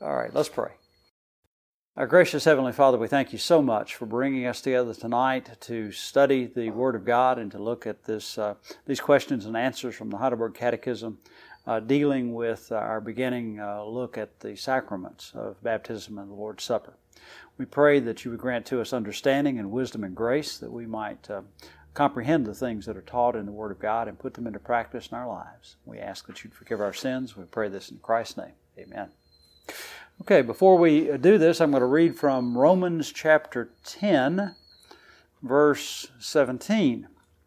All right, let's pray. Our gracious Heavenly Father, we thank you so much for bringing us together tonight to study the Word of God and to look at these questions and answers from the Heidelberg Catechism, dealing with our beginning look at the sacraments of baptism and the Lord's Supper. We pray that you would grant to us understanding and wisdom and grace, that we might comprehend the things that are taught in the Word of God and put them into practice in our lives. We ask that you'd forgive our sins. We pray this in Christ's name. Amen. Okay, before we do this, I'm going to read from Romans chapter 10, verse 17.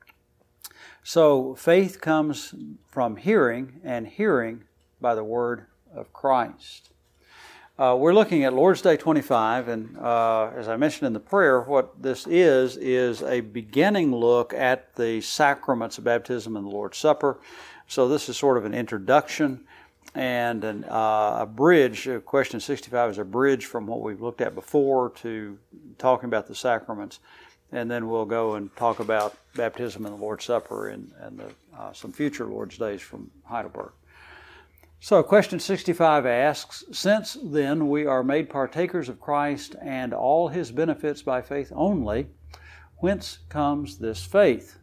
So, faith comes from hearing, and hearing by the word of Christ. We're looking at Lord's Day 25, and as I mentioned in the prayer, what this is a beginning look at the sacraments of baptism and the Lord's Supper. So this is sort of an introduction and a bridge. Question 65 is a bridge from what we've looked at before to talking about the sacraments, and then we'll go and talk about baptism and the Lord's Supper and some future Lord's Days from Heidelberg. So question 65 asks, since then we are made partakers of Christ and all His benefits by faith only, whence comes this faith?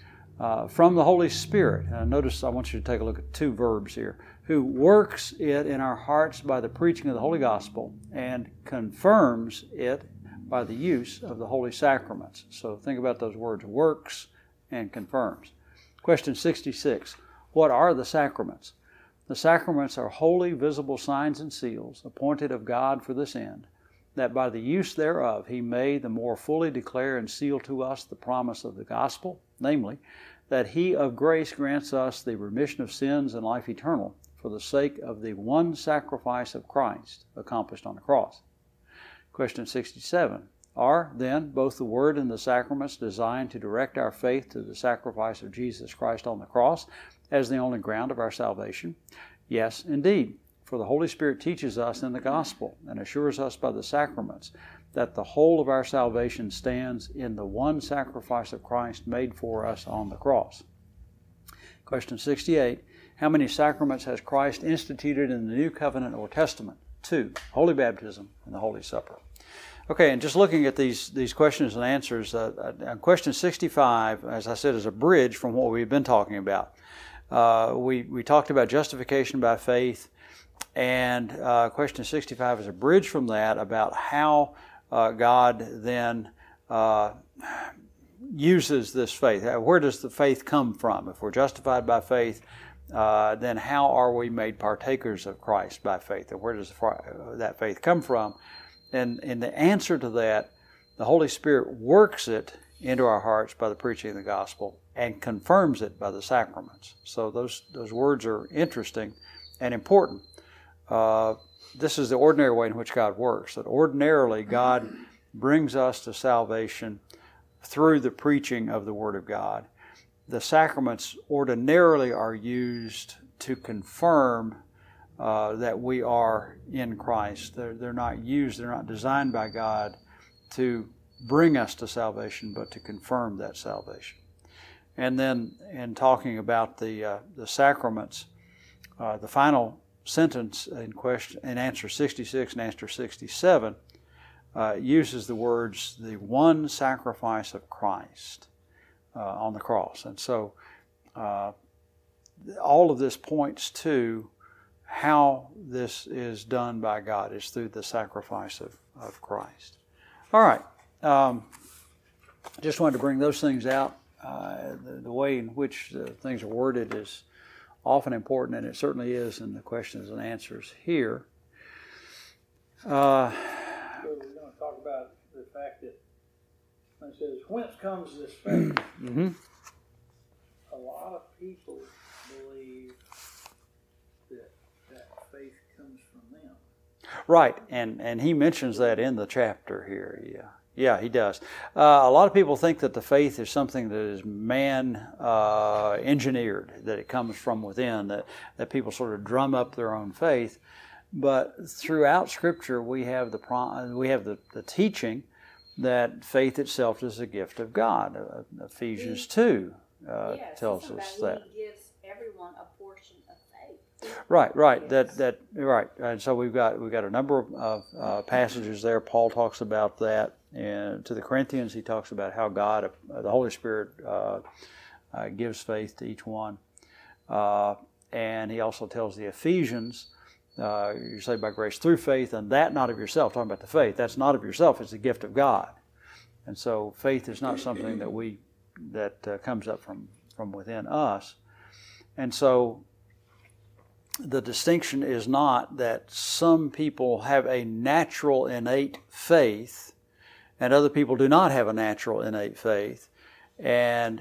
From the Holy Spirit. Notice I want you to take a look at two verbs here. Who works it in our hearts by the preaching of the Holy Gospel and confirms it by the use of the Holy Sacraments. So think about those words, works and confirms. Question 66, what are the sacraments? The sacraments are holy, visible signs and seals, appointed of God for this end, that by the use thereof He may the more fully declare and seal to us the promise of the gospel, namely, that He of grace grants us the remission of sins and life eternal for the sake of the one sacrifice of Christ accomplished on the cross. Question 67. Are, then, both the Word and the sacraments designed to direct our faith to the sacrifice of Jesus Christ on the cross as the only ground of our salvation? Yes, indeed. For the Holy Spirit teaches us in the gospel and assures us by the sacraments that the whole of our salvation stands in the one sacrifice of Christ made for us on the cross. Question 68. How many sacraments has Christ instituted in the New Covenant or Testament? 2. Holy Baptism and the Holy Supper. Okay, and just looking at these questions and answers, question 65, as I said, is a bridge from what we've been talking about. We talked about justification by faith, and question 65 is a bridge from that about how God then uses this faith. Where does the faith come from? If we're justified by faith, then how are we made partakers of Christ by faith? And where does that faith come from? And in the answer to that, the Holy Spirit works it into our hearts by the preaching of the gospel and confirms it by the sacraments. So those words are interesting and important. This is the ordinary way in which God works, that ordinarily God brings us to salvation through the preaching of the Word of God. The sacraments ordinarily are used to confirm that we are in Christ. They're not designed by God to bring us to salvation, but to confirm that salvation. And then in talking about the sacraments, the final sentence in answer 66 and answer 67 uses the words, the one sacrifice of Christ on the cross. And so all of this points to how this is done by God, is through the sacrifice of Christ. All right. Just wanted to bring those things out. The way in which things are worded is often important, and it certainly is in the questions and answers here. So we're going to talk about the fact that when it says, whence comes this faith? Mm-hmm. A lot of people believe that faith comes from them. Right, and he mentions that in the chapter here. Yeah, he does. A lot of people think that the faith is something that is man-engineered, that it comes from within, that people sort of drum up their own faith. But throughout Scripture, we have the teaching that faith itself is a gift of God. Ephesians 2 tells us that. He gives everyone a portion of faith. Right. Right. And so we've got a number of passages there. Paul talks about that, and to the Corinthians, he talks about how God, the Holy Spirit, gives faith to each one, and he also tells the Ephesians, "You're saved by grace through faith, and that not of yourself." Talking about the faith, that's not of yourself; it's a gift of God. And so, faith is not something that comes up from within us, and so. The distinction is not that some people have a natural innate faith and other people do not have a natural innate faith. And,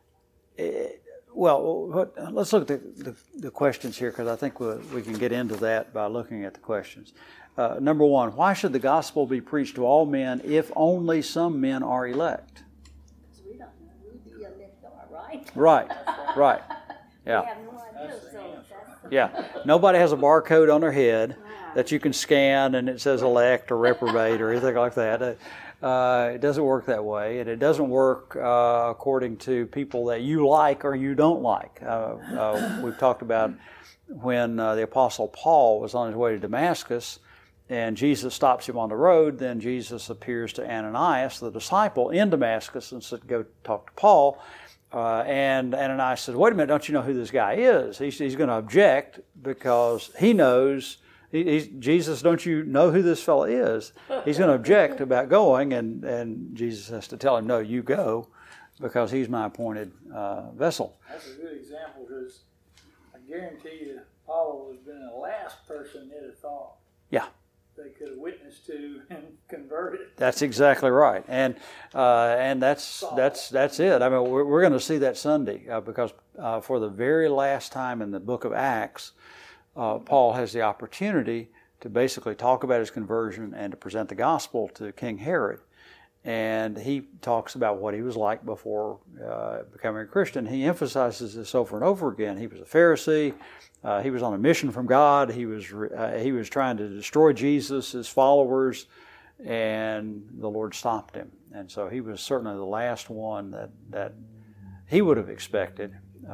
let's look at the questions here, because I think we can get into that by looking at the questions. Number one, why should the gospel be preached to all men if only some men are elect? Because we don't know who the elect are, right? Right. Yeah. We have no idea, so Yeah, nobody has a barcode on their head that you can scan and it says elect or reprobate or anything like that. It doesn't work that way, and it doesn't work according to people that you like or you don't like. We've talked about when the Apostle Paul was on his way to Damascus and Jesus stops him on the road, then Jesus appears to Ananias, the disciple, in Damascus and said, "Go talk to Paul." And Ananias said, "Wait a minute, don't you know who this guy is?" He's going to object because he knows, Jesus, don't you know who this fellow is? He's going to object about going, and Jesus has to tell him, "No, you go, because he's my appointed vessel." That's a good example, because I guarantee you Paul would have been the last person they'd have thought they could have witnessed to and converted. That's exactly right, and that's it. I mean, we're going to see that Sunday because for the very last time in the book of Acts, Paul has the opportunity to basically talk about his conversion and to present the gospel to King Herod, and he talks about what he was like before becoming a Christian. He emphasizes this over and over again. He was a Pharisee. He was on a mission from God. He was trying to destroy Jesus, his followers, and the Lord stopped him. And so he was certainly the last one that he would have expected,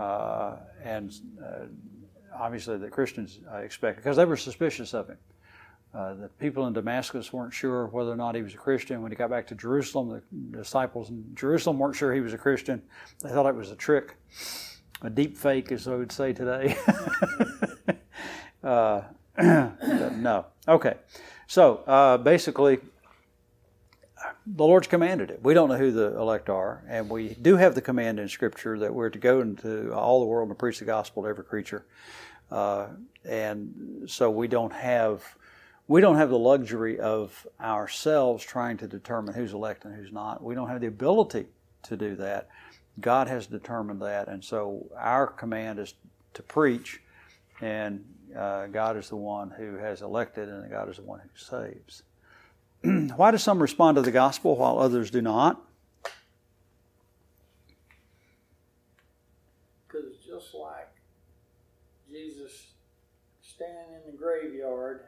and obviously the Christians expected, because they were suspicious of him. The people in Damascus weren't sure whether or not he was a Christian. When he got back to Jerusalem, the disciples in Jerusalem weren't sure he was a Christian. They thought it was a trick. A deep fake, as I would say today. No. Okay. So basically, the Lord's commanded it. We don't know who the elect are, and we do have the command in Scripture that we're to go into all the world and preach the gospel to every creature. And so we don't have the luxury of ourselves trying to determine who's elect and who's not. We don't have the ability to do that. God has determined that, and so our command is to preach, and God is the one who has elected, and God is the one who saves. Why do some respond to the gospel while others do not? Because just like Jesus standing in the graveyard,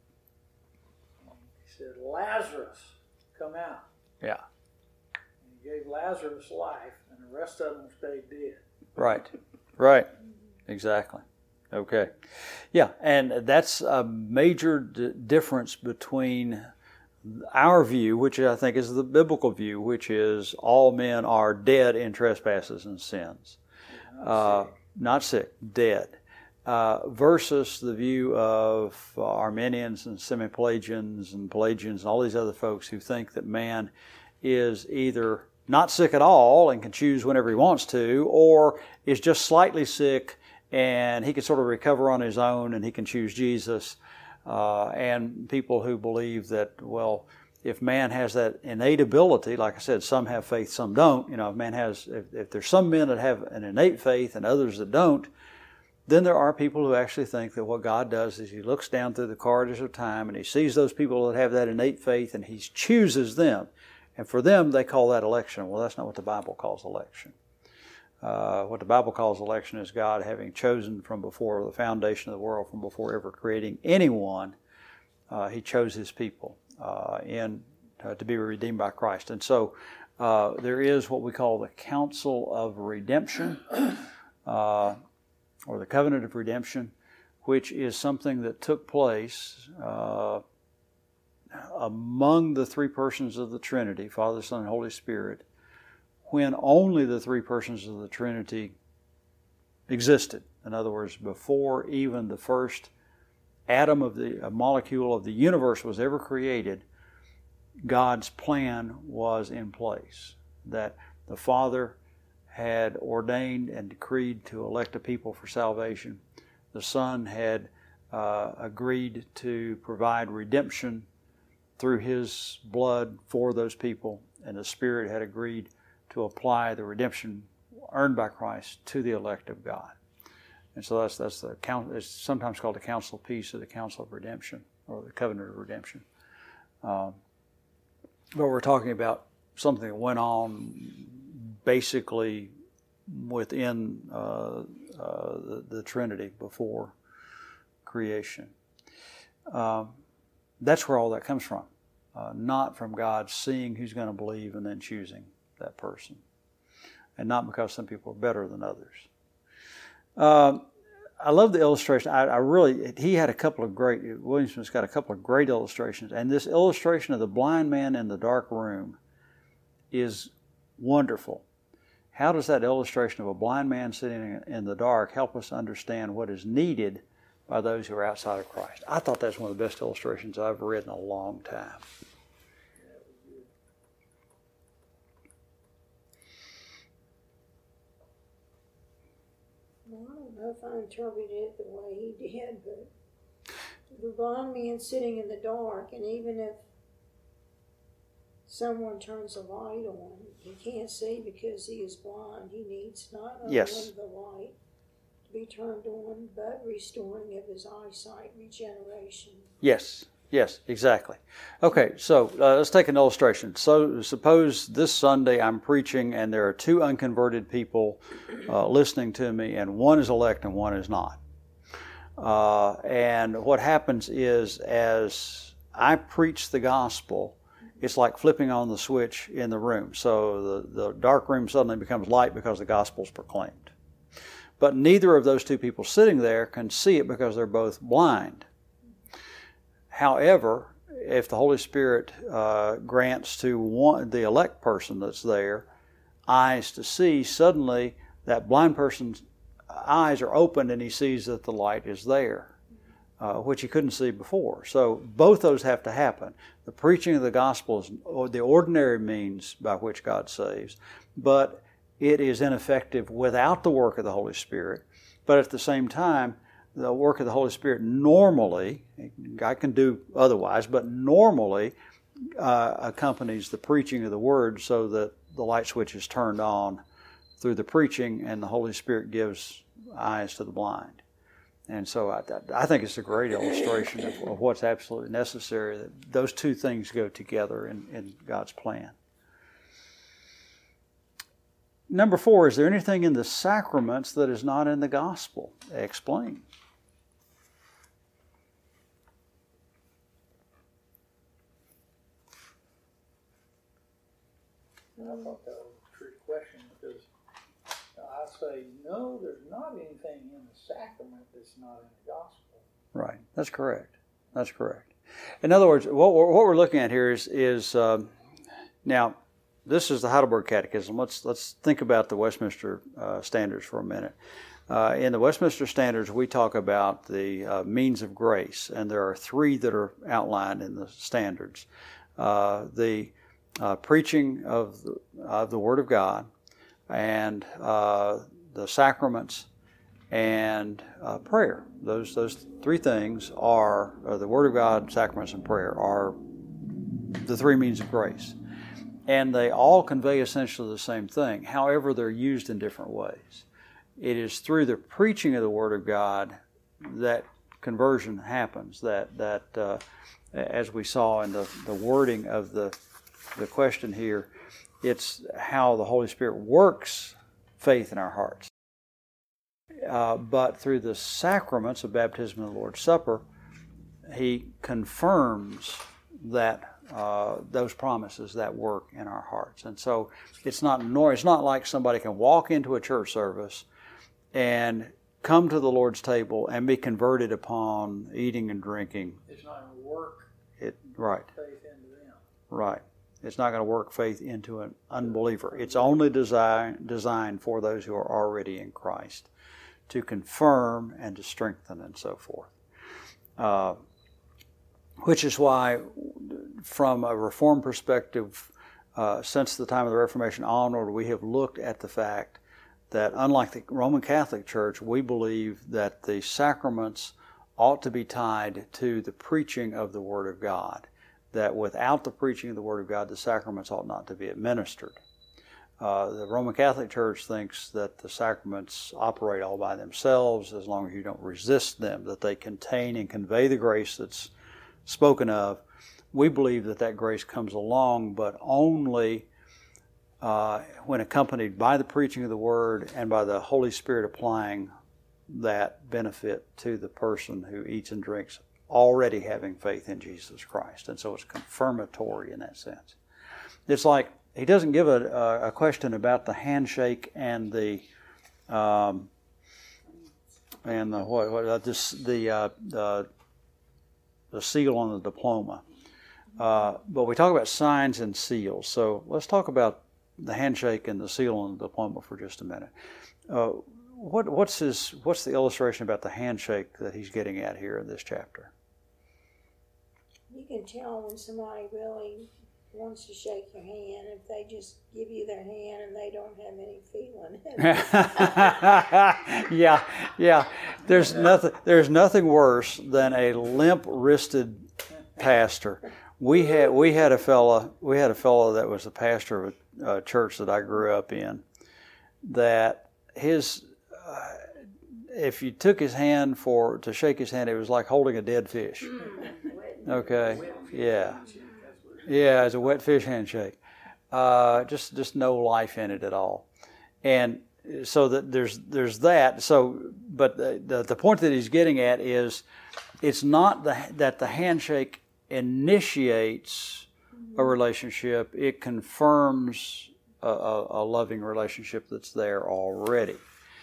he said, "Lazarus, come out." Yeah. He gave Lazarus life, and the rest of them stayed dead. Right. Exactly. Okay. Yeah, and that's a major difference between our view, which I think is the biblical view, which is all men are dead in trespasses and sins. Not sick, dead. Versus the view of Arminians and Semi-Pelagians and Pelagians and all these other folks who think that man is either not sick at all and can choose whenever he wants to, or is just slightly sick and he can sort of recover on his own and he can choose Jesus. And people who believe that, well, if man has that innate ability, like I said, some have faith, some don't. If there's some men that have an innate faith and others that don't, then there are people who actually think that what God does is he looks down through the corridors of time and he sees those people that have that innate faith and he chooses them. And for them, they call that election. Well, that's not what the Bible calls election. What the Bible calls election is God having chosen from before the foundation of the world, from before ever creating anyone, he chose his people to be redeemed by Christ. And so there is what we call the counsel of redemption, or the covenant of redemption, which is something that took place among the three persons of the Trinity, Father, Son, and Holy Spirit, when only the three persons of the Trinity existed. In other words, before even the first atom of the molecule of the universe was ever created, God's plan was in place. That the Father had ordained and decreed to elect a people for salvation. The Son had agreed to provide redemption through His blood for those people, and the Spirit had agreed to apply the redemption earned by Christ to the elect of God. And so that's the it's sometimes called the Council of Peace or the Council of Redemption or the Covenant of Redemption. But we're talking about something that went on basically within the Trinity before creation. That's where all that comes from, not from God seeing who's going to believe and then choosing that person, and not because some people are better than others. I love the illustration. He had a couple of great, Williamson's got a couple of great illustrations, and this illustration of the blind man in the dark room is wonderful. How does that illustration of a blind man sitting in the dark help us understand what is needed by those who are outside of Christ? I thought that's one of the best illustrations I've read in a long time. Well, I don't know if I interpreted it the way he did, but the blind man sitting in the dark, and even if someone turns a light on, he can't see because he is blind. He needs not only the light to be turned on, but restoring of his eyesight, regeneration. Yes, exactly. Okay, so let's take an illustration. So suppose this Sunday I'm preaching and there are two unconverted people listening to me, and one is elect and one is not. And what happens is, as I preach the gospel, it's like flipping on the switch in the room. So the dark room suddenly becomes light because the gospel is proclaimed. But neither of those two people sitting there can see it because they're both blind. However, if the Holy Spirit grants to the elect person that's there eyes to see, suddenly that blind person's eyes are opened and he sees that the light is there, which he couldn't see before. So both those have to happen. The preaching of the gospel is the ordinary means by which God saves, but it is ineffective without the work of the Holy Spirit. But at the same time, the work of the Holy Spirit normally, God can do otherwise, but normally accompanies the preaching of the Word so that the light switch is turned on through the preaching and the Holy Spirit gives eyes to the blind. And so I think it's a great illustration of what's absolutely necessary, that those two things go together in God's plan. Number 4, is there anything in the sacraments that is not in the gospel? Explain. I thought that was a trick question, because I say, no, there's not anything in the sacrament that's not in the gospel. Right. That's correct. In other words, what we're looking at here is now, this is the Heidelberg Catechism. Let's think about the Westminster Standards for a minute. In the Westminster Standards, we talk about the means of grace, and there are 3 that are outlined in the Standards. The preaching of the Word of God, and the sacraments, and prayer. Those 3 things are the Word of God, sacraments, and prayer are the 3 means of grace. And they all convey essentially the same thing. However, they're used in different ways. It is through the preaching of the Word of God that conversion happens. That as we saw in the wording of the question here, it's how the Holy Spirit works faith in our hearts. But through the sacraments of baptism and the Lord's Supper, He confirms that those promises, that work in our hearts. And so it's not like somebody can walk into a church service and come to the Lord's table and be converted upon eating and drinking. It's not going to work right. faith into them. Right. It's not going to work faith into an unbeliever. It's only designed for those who are already in Christ, to confirm and to strengthen and so forth. Which is why, from a Reformed perspective, since the time of the Reformation onward, we have looked at the fact that, unlike the Roman Catholic Church, we believe that the sacraments ought to be tied to the preaching of the Word of God. That without the preaching of the Word of God, the sacraments ought not to be administered. The Roman Catholic Church thinks that the sacraments operate all by themselves as long as you don't resist them, that they contain and convey the grace that's spoken of. We believe that that grace comes along, but only when accompanied by the preaching of the Word and by the Holy Spirit applying that benefit to the person who eats and drinks, already having faith in Jesus Christ. And so it's confirmatory in that sense. It's like he doesn't give a question about the handshake and the seal on the diploma. But we talk about signs and seals. So let's talk about the handshake and the seal on the diploma for just a minute. What's the illustration about the handshake that he's getting at here in this chapter? You can tell when somebody really wants to shake your hand if they just give you their hand and they don't have any feeling. Yeah. There's nothing worse than a limp-wristed pastor. We had a fellow that was the pastor of a church that I grew up in, that if you took his hand to shake his hand, it was like holding a dead fish. Okay, yeah, it's a wet fish handshake. Just no life in it at all, and so that there's that. So, but the point that he's getting at is, it's not that the handshake initiates a relationship; it confirms a loving relationship that's there already.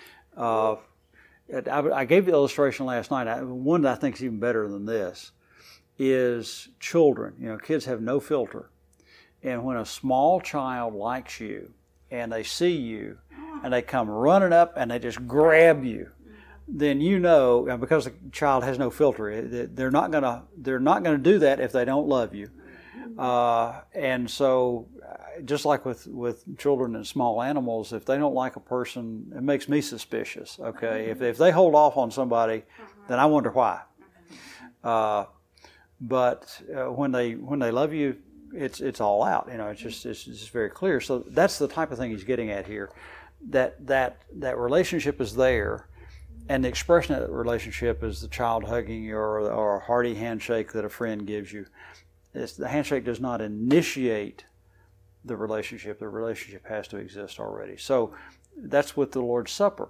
I gave the illustration last night. One that I think is even better than this is children. Kids have no filter. And when a small child likes you and they see you and they come running up and they just grab you, then because the child has no filter, they're not gonna do that if they don't love you. And so, just like with children and small animals, if they don't like a person, it makes me suspicious. Okay, if they hold off on somebody, then I wonder why. But when they love you, it's all out. It's just very clear. So that's the type of thing he's getting at here. That relationship is there, and the expression of that relationship is the child hugging you or a hearty handshake that a friend gives you. The handshake does not initiate the relationship. The relationship has to exist already. So that's with the Lord's Supper.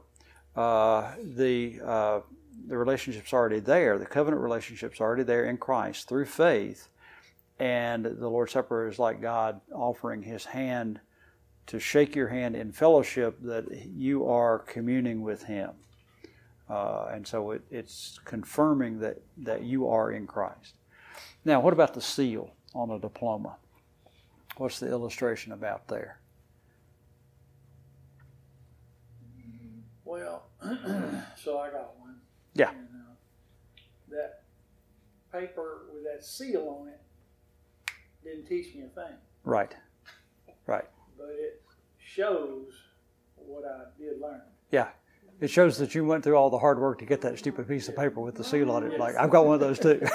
The relationship's already there. The covenant relationship's already there in Christ through faith. And the Lord's Supper is like God offering His hand to shake your hand in fellowship that you are communing with Him. And so it's confirming that you are in Christ. Now, what about the seal on a diploma? What's the illustration about there? Well, so I got one. Yeah. And, that paper with that seal on it didn't teach me a thing. Right. But it shows what I did learn. Yeah. It shows that you went through all the hard work to get that stupid piece of paper with the seal on it. Like, I've got one of those too.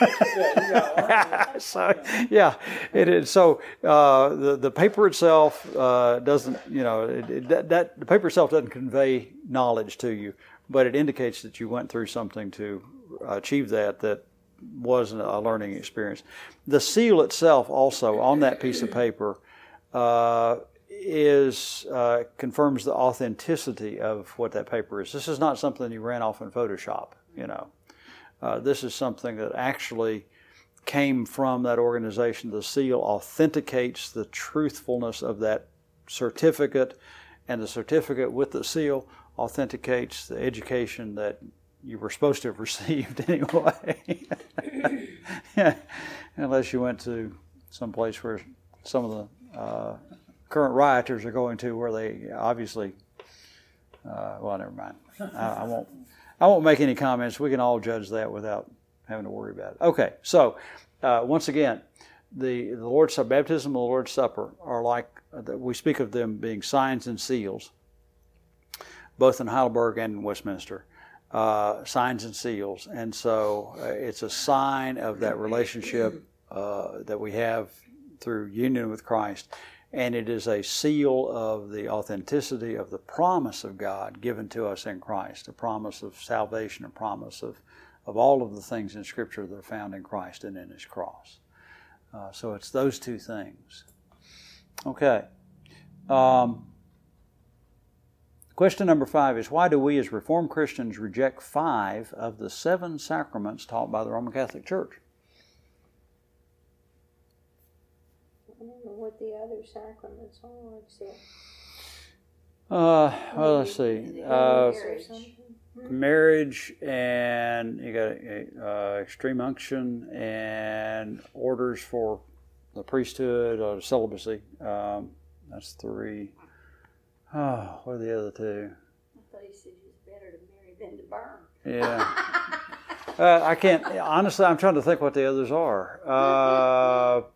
So, yeah, it is. So the paper itself doesn't, the paper itself doesn't convey knowledge to you, but it indicates that you went through something to achieve that wasn't a learning experience. The seal itself also on that piece of paper confirms the authenticity of what that paper is. This is not something you ran off in Photoshop, This is something that actually came from that organization. The seal authenticates the truthfulness of that certificate, and the certificate with the seal authenticates the education that you were supposed to have received anyway. Unless you went to some place where some of the current rioters are going to, where they obviously, well, never mind. I won't make any comments. We can all judge that without having to worry about it. Okay, so once again, the Lord's Supper, baptism and the Lord's Supper are like, we speak of them being signs and seals, both in Heidelberg and in Westminster. Signs and seals. And so it's a sign of that relationship that we have through union with Christ. And it is a seal of the authenticity of the promise of God given to us in Christ, a promise of salvation, a promise of all of the things in Scripture that are found in Christ and in His cross. So it's those two things. Okay. Question number 5 is, why do we as Reformed Christians reject 5 of the 7 sacraments taught by the Roman Catholic Church? I don't know what the other sacraments are except. Well, let's see. Marriage, and you got extreme unction, and orders for the priesthood or celibacy. That's 3. Oh, what are the other 2? I thought he said it's better to marry than to burn. Yeah. I can't, honestly, I'm trying to think what the others are.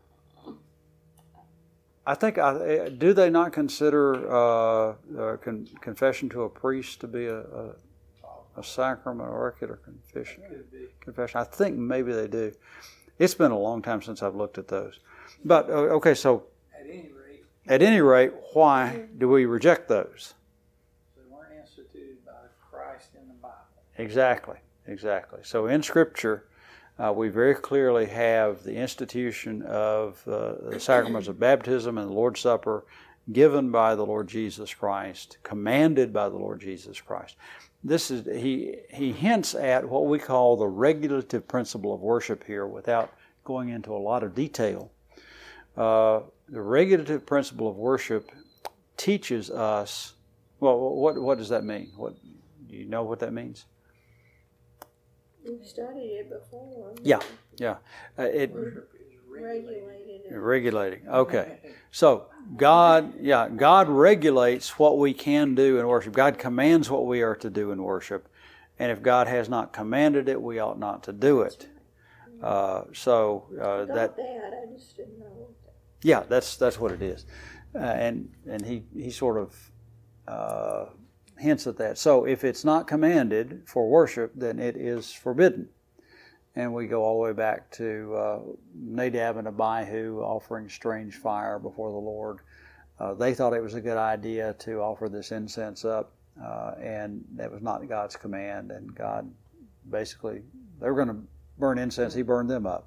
I think, do they not consider confession to a priest to be a sacrament or regular confession? I think maybe they do. It's been a long time since I've looked at those. But, okay, so at any rate, why do we reject those? They weren't instituted by Christ in the Bible. Exactly. So in Scripture, we very clearly have the institution of the sacraments of baptism and the Lord's Supper given by the Lord Jesus Christ, commanded by the Lord Jesus Christ. This is he hints at what we call the regulative principle of worship here without going into a lot of detail. The regulative principle of worship teaches us, well, what does that mean? Do you know what that means? We've studied it before. Yeah. Regulating. Okay. So God regulates what we can do in worship. God commands what we are to do in worship. And if God has not commanded it, we ought not to do it. I just didn't know. Yeah, that's what it is. And he sort of hints at that. So if it's not commanded for worship, then it is forbidden. And we go all the way back to Nadab and Abihu offering strange fire before the Lord. They thought it was a good idea to offer this incense up, and that was not God's command. And God basically, they were going to burn incense. He burned them up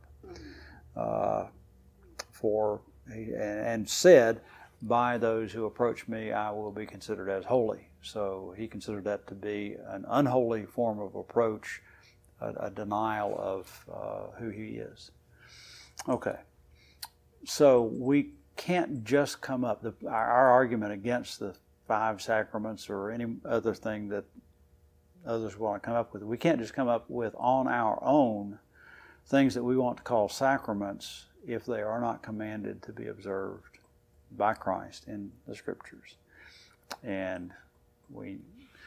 and said, by those who approach me, I will be considered as holy. So he considered that to be an unholy form of approach, a denial of who he is. Okay. So we can't just come up, our argument against the 5 sacraments or any other thing that others want to come up with, we can't just come up with on our own things that we want to call sacraments if they are not commanded to be observed by Christ in the Scriptures. And we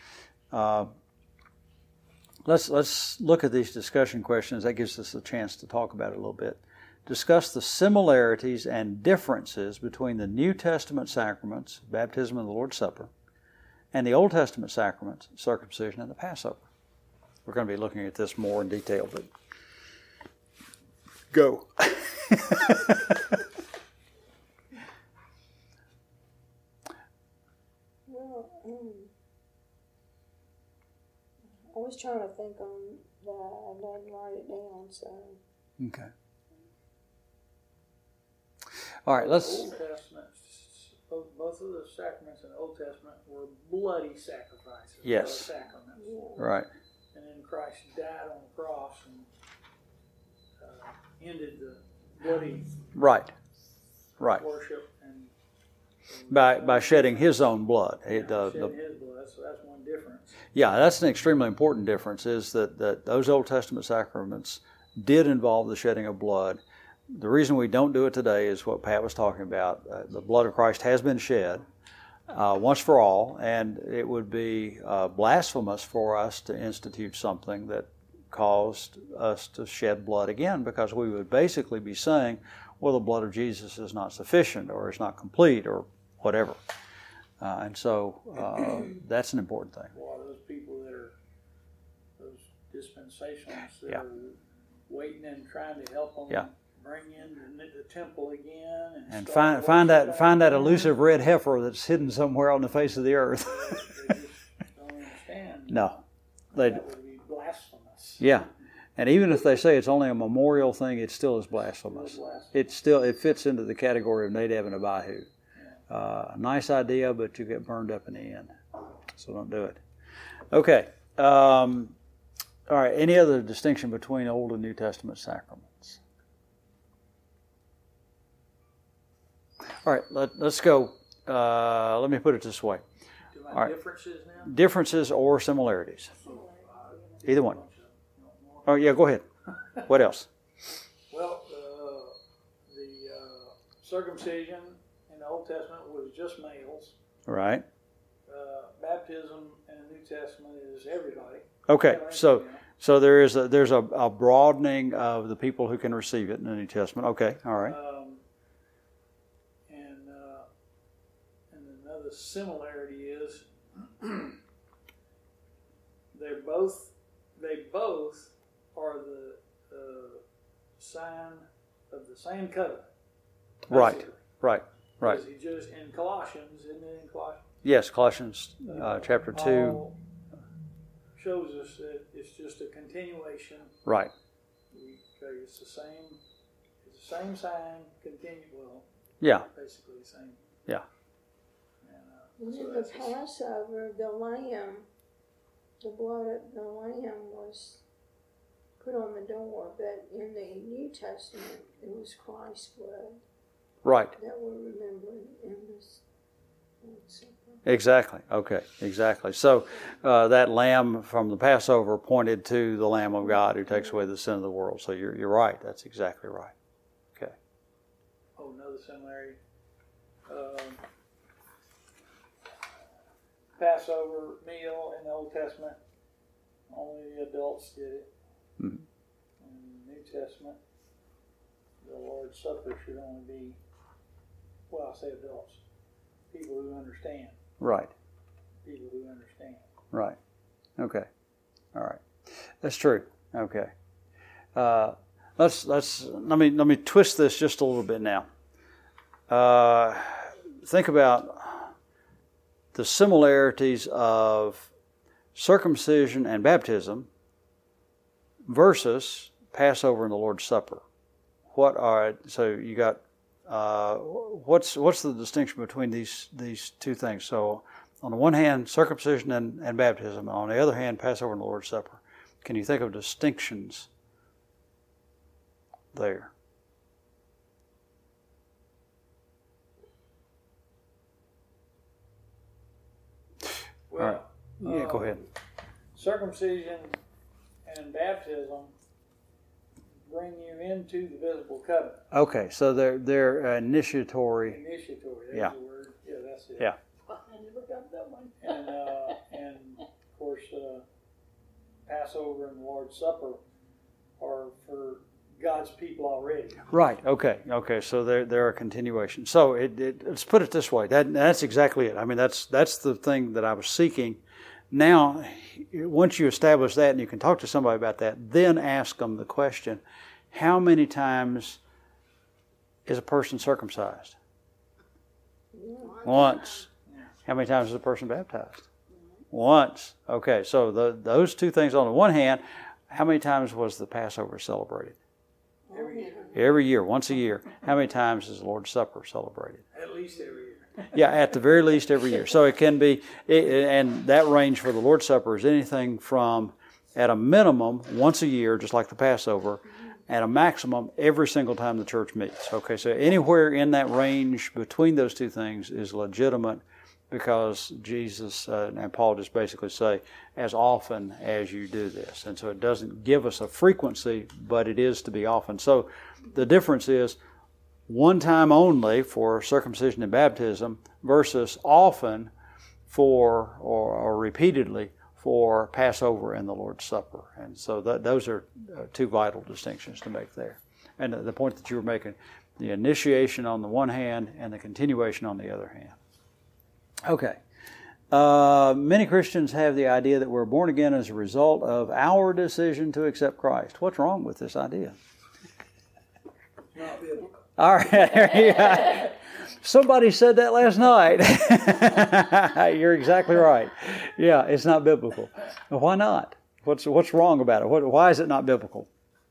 let's look at these discussion questions. That gives us a chance to talk about it a little bit. Discuss the similarities and differences between the New Testament sacraments, baptism and the Lord's Supper, and the Old Testament sacraments, circumcision and the Passover. We're going to be looking at this more in detail, but go. I was trying to think on that. I didn't write it down, so. Okay. All right, let's. Old Testament, both of the sacraments in the Old Testament were bloody sacrifices. Yes. Sacraments. Yeah. Right. And then Christ died on the cross and ended the bloody Right. worship and by shedding His own blood. His blood, so that's one difference. Yeah, that's an extremely important difference, is that those Old Testament sacraments did involve the shedding of blood. The reason we don't do it today is what Pat was talking about. The blood of Christ has been shed once for all, and it would be blasphemous for us to institute something that caused us to shed blood again, because we would basically be saying, well, the blood of Jesus is not sufficient, or it's not complete, or whatever. And so that's an important thing. Well, those people that are, those dispensationalists that are waiting and trying to help them bring in the temple again, and find that elusive red heifer that's hidden somewhere on the face of the earth. They just don't understand. No, that would be blasphemous. Yeah, and even if they say it's only a memorial thing, it still is blasphemous. It fits into the category of Nadab and Abihu. Nice idea, but you get burned up in the end. So don't do it. Okay. All right. Any other distinction between Old and New Testament sacraments? All right. Let's go. Let me put it this way. All right. Differences now? Differences or similarities. Either one. Oh, yeah, go ahead. What else? Well, the circumcision in the Old Testament was just males. Right. Baptism in the New Testament is everybody. Okay, so there's a broadening of the people who can receive it in the New Testament. Okay, all right. And another similarity is they both are the sign of the same covenant. Right. He just in Colossians, isn't it in Colossians? Yes, Colossians chapter 2 Paul shows us that it's just a continuation. Right. It's the same sign. Basically the same. Yeah. And in the Passover, the blood of the lamb was put on the door, but in the New Testament, it was Christ's blood. Right. That we're remembering in this Lord's Supper. Exactly. Okay. Exactly. So that lamb from the Passover pointed to the Lamb of God who takes away the sin of the world. So you're right. That's exactly right. Okay. Oh, another similarity. Passover meal in the Old Testament, only the adults did it. Mm-hmm. In the New Testament, the Lord's Supper should only be, well, I say adults, people who understand. Right. People who understand. Right. Okay. All right. That's true. Okay. Let me twist this just a little bit now. Think about the similarities of circumcision and baptism versus Passover and the Lord's Supper. So you got what's the distinction between these two things? So on the one hand, circumcision and baptism, and on the other hand, Passover and the Lord's Supper. Can you think of distinctions there? Well, all right. Yeah, go ahead. Circumcision and baptism bring you into the visible covenant. Okay, so they're initiatory. Initiatory, that's the word. Yeah, that's it. Yeah. I never got that one. And of course, Passover and the Lord's Supper are for God's people already. Right. Okay. So they're a continuation. So let's put it this way. That's exactly it. I mean, that's the thing that I was seeking. Now, once you establish that and you can talk to somebody about that, then ask them the question: how many times is a person circumcised? Once. How many times is a person baptized? Once. Okay. So those two things. On the one hand, how many times was the Passover celebrated? Every year, once a year. How many times is the Lord's Supper celebrated? At least every year. Yeah, at the very least every year. So it can be, and that range for the Lord's Supper is anything from, at a minimum, once a year, just like the Passover, at a maximum every single time the church meets. Okay, so anywhere in that range between those two things is legitimate, because Jesus and Paul just basically say, as often as you do this. And so it doesn't give us a frequency, but it is to be often. So the difference is one time only for circumcision and baptism versus often for, or repeatedly for Passover and the Lord's Supper. And so those are two vital distinctions to make there. And the point that you were making, the initiation on the one hand and the continuation on the other hand. Okay. Many Christians have the idea that we're born again as a result of our decision to accept Christ. What's wrong with this idea? Not biblical. All right. Yeah. Somebody said that last night. You're exactly right. Yeah, it's not biblical. Well, why not? What's wrong about it? Why is it not biblical?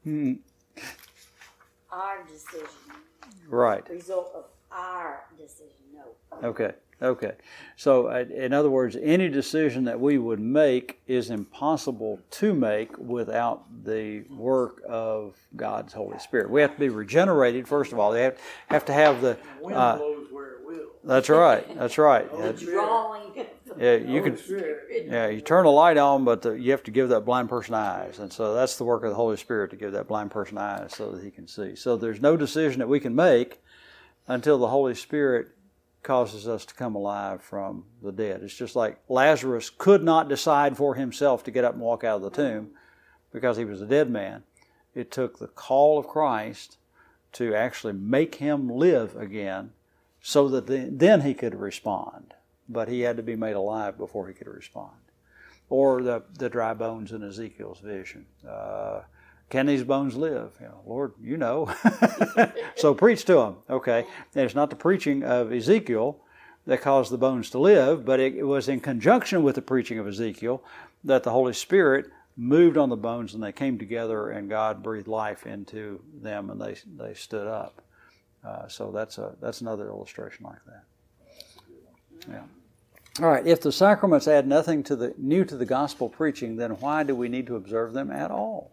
Our decision. Right. Result of our decision. No. Okay. So, in other words, any decision that we would make is impossible to make without the work of God's Holy Spirit. We have to be regenerated, first of all. They have to have the... The wind blows where it will. That's right. Drawing. Yeah, you can. Yeah, you turn the light on, but you have to give that blind person eyes, and so that's the work of the Holy Spirit, to give that blind person eyes so that he can see. So there's no decision that we can make until the Holy Spirit causes us to come alive from the dead. It's just like Lazarus could not decide for himself to get up and walk out of the tomb because he was a dead man. It took the call of Christ to actually make him live again so that then he could respond. But he had to be made alive before he could respond. Or the dry bones in Ezekiel's vision. Can these bones live? Lord, you know. So preach to them. Okay. And it's not the preaching of Ezekiel that caused the bones to live, but it was in conjunction with the preaching of Ezekiel that the Holy Spirit moved on the bones, and they came together, and God breathed life into them, and they stood up. So that's another illustration like that. Yeah. All right. If the sacraments add nothing new to the gospel preaching, then why do we need to observe them at all?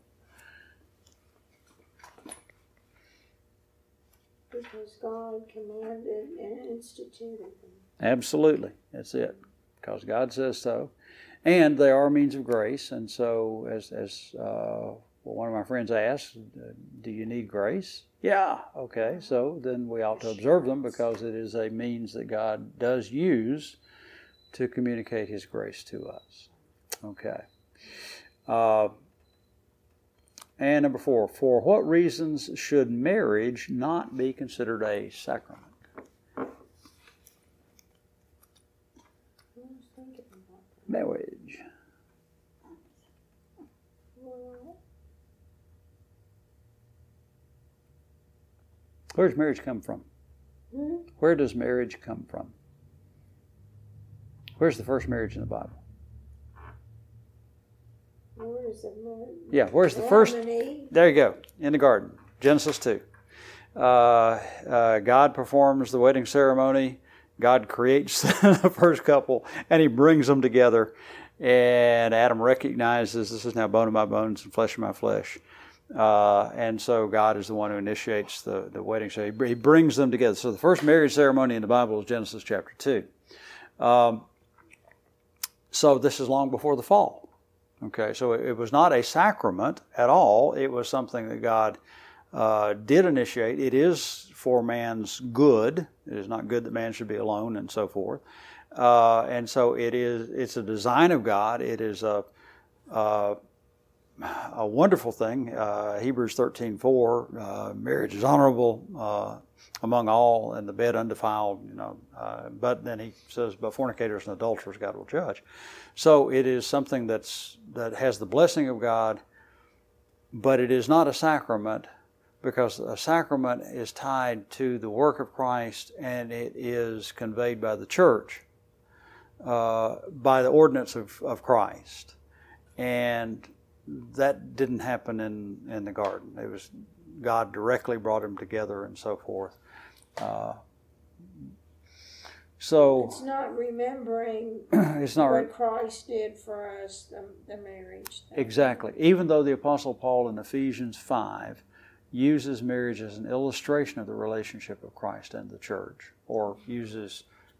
Because God commanded and instituted them. Absolutely. That's it. Because God says so. And they are means of grace. And so, as one of my friends asked, do you need grace? Yeah. Okay. So then we ought to observe them, because it is a means that God does use to communicate His grace to us. Okay. And number 4, for what reasons should marriage not be considered a sacrament? Marriage. Where does marriage come from? Where does marriage come from? Where's the first marriage in the Bible? Where's the marriage? Yeah, where's the first? There you go, in the garden, Genesis 2. God performs the wedding ceremony. God creates the first couple, and He brings them together. And Adam recognizes, this is now bone of my bones and flesh of my flesh. And so God is the one who initiates the wedding ceremony. He brings them together. So the first marriage ceremony in the Bible is Genesis chapter 2. So this is long before the fall. Okay, so it was not a sacrament at all. It was something that God did initiate. It is for man's good. It is not good that man should be alone, and so forth. And so it's a design of God. It is a wonderful thing. Hebrews 13:4, marriage is honorable among all, and the bed undefiled. But then he says, but fornicators and adulterers God will judge. So it is something that has the blessing of God, but it is not a sacrament, because a sacrament is tied to the work of Christ, and it is conveyed by the church, by the ordinance of Christ. And that didn't happen in the garden. It was God directly brought them together and so forth. So it's not remembering what Christ did for us, the marriage thing. Exactly. Even though the Apostle Paul in Ephesians 5 uses marriage as an illustration of the relationship of Christ and the church, or uses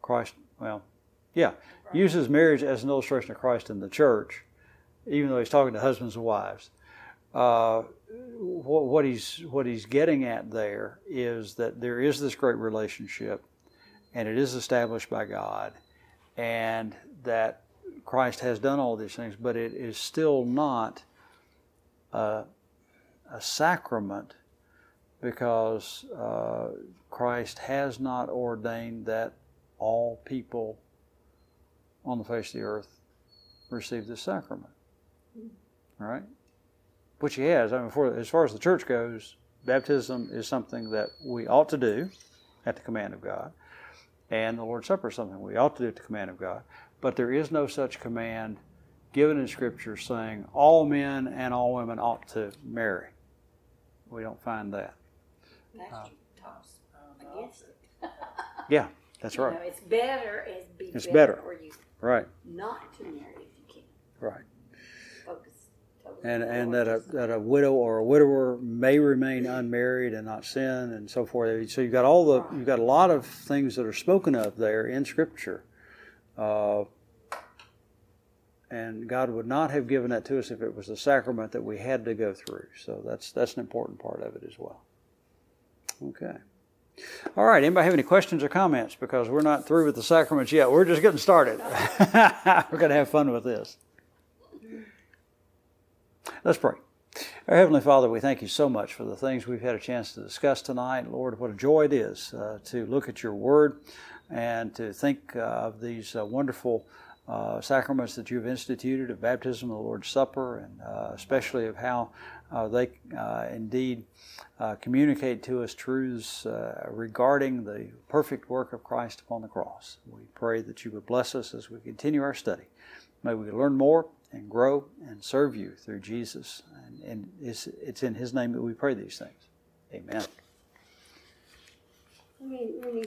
uses marriage as an illustration of Christ and the church, even though he's talking to husbands and wives. What he's getting at there is that there is this great relationship, and it is established by God, and that Christ has done all these things, but it is still not a sacrament, because Christ has not ordained that all people on the face of the earth receive this sacrament. All right? Which he has. I mean, as far as the church goes, baptism is something that we ought to do at the command of God, and the Lord's Supper is something we ought to do at the command of God. But there is no such command given in Scripture saying all men and all women ought to marry. We don't find that. Pastor talks against it. Yeah, that's right. It's better. It's better for you not to marry if you can. Right. Focus totally. And that a widow or a widower may remain unmarried and not sin, and so forth. So you've got a lot of things that are spoken of there in Scripture. And God would not have given that to us if it was a sacrament that we had to go through. So that's an important part of it as well. Okay. All right. Anybody have any questions or comments? Because we're not through with the sacraments yet. We're just getting started. We're going to have fun with this. Let's pray. Our Heavenly Father, we thank you so much for the things we've had a chance to discuss tonight. Lord, what a joy it is to look at your Word and to think of these wonderful sacraments that you've instituted, of baptism, the Lord's Supper, and especially of how they indeed communicate to us truths regarding the perfect work of Christ upon the cross. We pray that you would bless us as we continue our study. May we learn more and grow and serve you through Jesus. And it's in his name that we pray these things. Amen. When